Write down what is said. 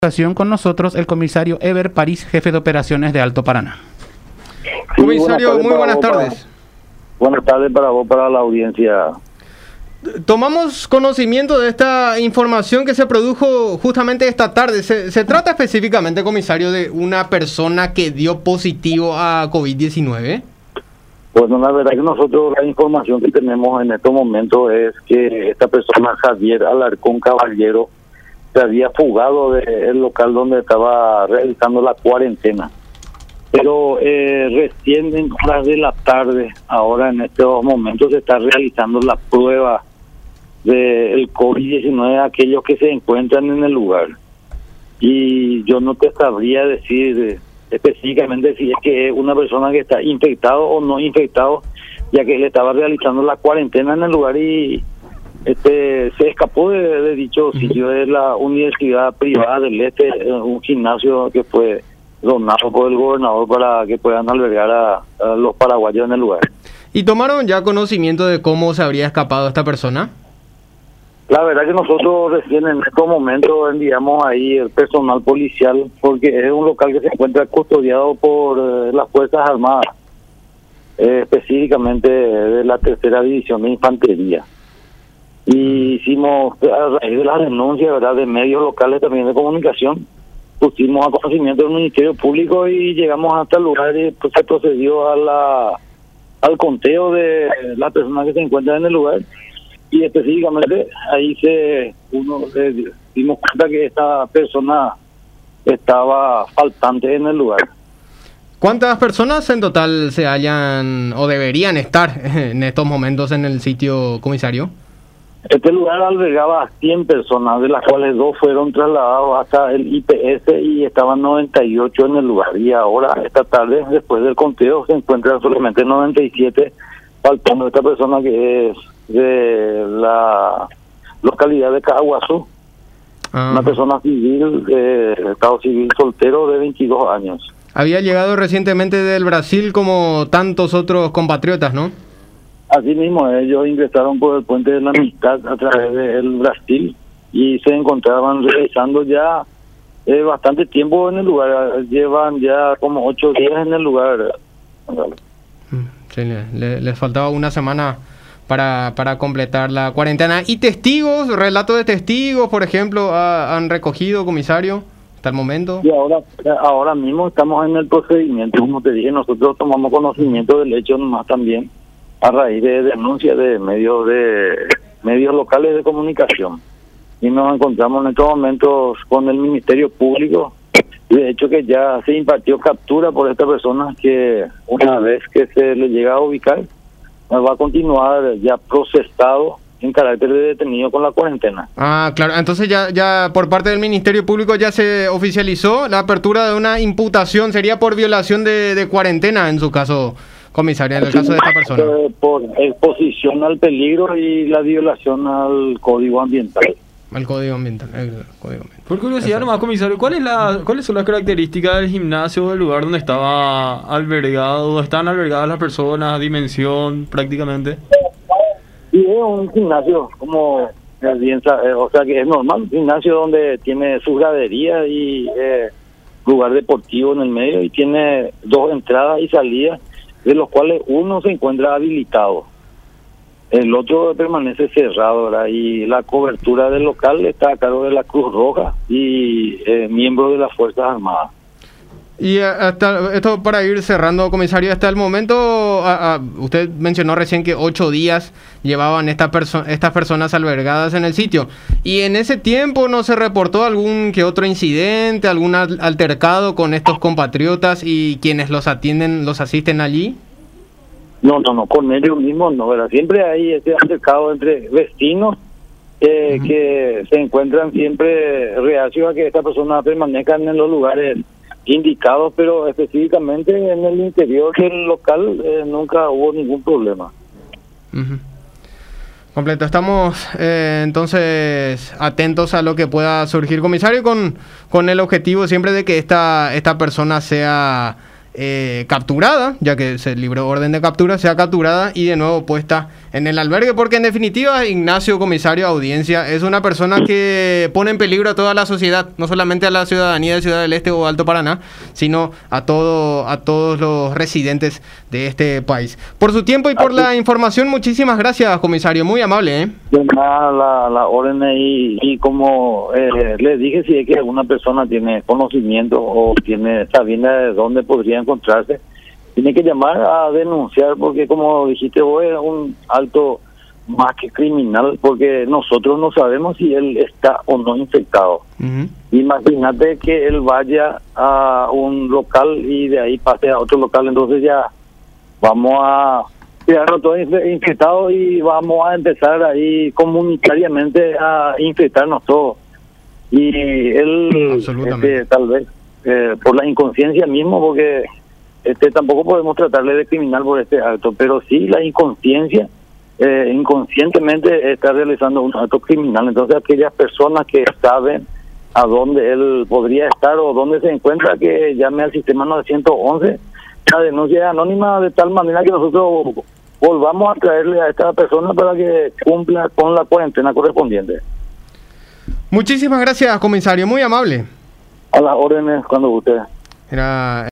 Con nosotros el comisario Eber París, jefe de operaciones de Alto Paraná. Sí, comisario, muy buenas tardes. Buenas tardes para vos, para la audiencia. Tomamos conocimiento de esta información que se produjo justamente esta tarde. ¿Se trata específicamente, comisario, de una persona que dio positivo a COVID-19? Bueno, la verdad que nosotros la información que tenemos en estos momentos es que esta persona, Javier Alarcón Caballero, se había fugado del local donde estaba realizando la cuarentena. Pero recién en horas de la tarde, ahora en estos momentos, se está realizando la prueba del COVID-19 a aquellos que se encuentran en el lugar. Y yo no te sabría decir específicamente si es que es una persona que está infectado o no infectado, ya que él estaba realizando la cuarentena en el lugar y se escapó de dicho sitio de la Universidad Privada del Este, un gimnasio que fue donado por el gobernador para que puedan albergar a los paraguayos en el lugar. ¿Y tomaron ya conocimiento de cómo se habría escapado esta persona? La verdad que nosotros recién en estos momentos enviamos ahí el personal policial, porque es un local que se encuentra custodiado por las Fuerzas Armadas, específicamente de la Tercera División de Infantería. Y hicimos, a raíz de las denuncias, ¿verdad?, de medios locales también de comunicación, pusimos a conocimiento del Ministerio Público y llegamos hasta el lugar y pues, se procedió al conteo de las personas que se encuentran en el lugar. Y específicamente ahí dimos cuenta que esta persona estaba faltante en el lugar. ¿Cuántas personas en total se hallan o deberían estar en estos momentos en el sitio, comisario? Este lugar albergaba a 100 personas, de las cuales 2 fueron trasladados hasta el IPS y estaban 98 en el lugar. Y ahora, esta tarde, después del conteo, se encuentran solamente 97, faltando esta persona que es de la localidad de Caguazú, una persona civil, estado civil soltero de 22 años. Había llegado recientemente del Brasil como tantos otros compatriotas, ¿no? Así mismo, ellos ingresaron por el puente de la Amistad a través del Brasil y se encontraban realizando ya bastante tiempo en el lugar. Llevan ya como 8 días en el lugar. Sí, les faltaba una semana para completar la cuarentena. ¿Y testigos, relatos de testigos, por ejemplo, han recogido, comisario, hasta el momento? Y ahora mismo estamos en el procedimiento. Como te dije, nosotros tomamos conocimiento del hecho nomás también a raíz de denuncias de medios locales de comunicación. Y nos encontramos en estos momentos con el Ministerio Público. De hecho que ya se impartió captura por esta persona, que una vez que se le llega a ubicar, va a continuar ya procesado en carácter de detenido con la cuarentena. Ah, claro. Entonces ya por parte del Ministerio Público ya se oficializó la apertura de una imputación. Sería por violación de cuarentena en su caso, comisaria, en el caso de esta persona. Por exposición al peligro y la violación al Código Ambiental. El Código Ambiental. Por curiosidad nomás, comisario, ¿cuáles son las características del gimnasio, del lugar donde estaba albergado, donde están albergadas las personas, dimensión prácticamente? Y es un gimnasio, como bien, o sea que es normal, un gimnasio donde tiene su gradería y lugar deportivo en el medio y tiene 2 entradas y salidas, de los cuales uno se encuentra habilitado. El otro permanece cerrado, ¿verdad? Y la cobertura del local está a cargo de la Cruz Roja y miembros de las Fuerzas Armadas. Y hasta esto para ir cerrando, comisario, hasta el momento, usted mencionó recién que 8 días llevaban estas personas albergadas en el sitio. ¿Y en ese tiempo no se reportó algún que otro incidente, algún altercado con estos compatriotas y quienes los asisten allí? No, con ellos mismos no, ¿verdad? Siempre hay ese altercado entre vecinos que se encuentran siempre reacios a que estas personas permanezcan en los lugares indicados, pero específicamente en el interior del local nunca hubo ningún problema. Completo. Estamos entonces atentos a lo que pueda surgir, comisario, con el objetivo siempre de que esta persona sea capturada, ya que se libró orden de captura, sea capturada y de nuevo puesta en el albergue, porque en definitiva Ignacio, comisario de audiencia, es una persona que pone en peligro a toda la sociedad, no solamente a la ciudadanía de Ciudad del Este o Alto Paraná, sino a todos los residentes de este país. Por su tiempo y por la información, muchísimas gracias, comisario, muy amable. De nada, la orden y como les dije, si es que alguna persona tiene conocimiento o sabiendo de dónde podría encontrarse, tiene que llamar a denunciar, porque como dijiste vos, es un alto más que criminal, porque nosotros no sabemos si él está o no infectado. Imagínate que él vaya a un local y de ahí pase a otro local, entonces ya vamos a quedarnos todos infectados y vamos a empezar ahí comunitariamente a infectarnos todos. Y él, tal vez, por la inconsciencia mismo, porque tampoco podemos tratarle de criminal por este acto, pero sí la inconsciencia, inconscientemente está realizando un acto criminal. Entonces aquellas personas que saben a dónde él podría estar o dónde se encuentra, que llame al sistema 911, la denuncia es anónima, de tal manera que nosotros volvamos a traerle a esta persona para que cumpla con la cuarentena correspondiente. Muchísimas gracias, comisario, muy amable. A las órdenes cuando usted. Era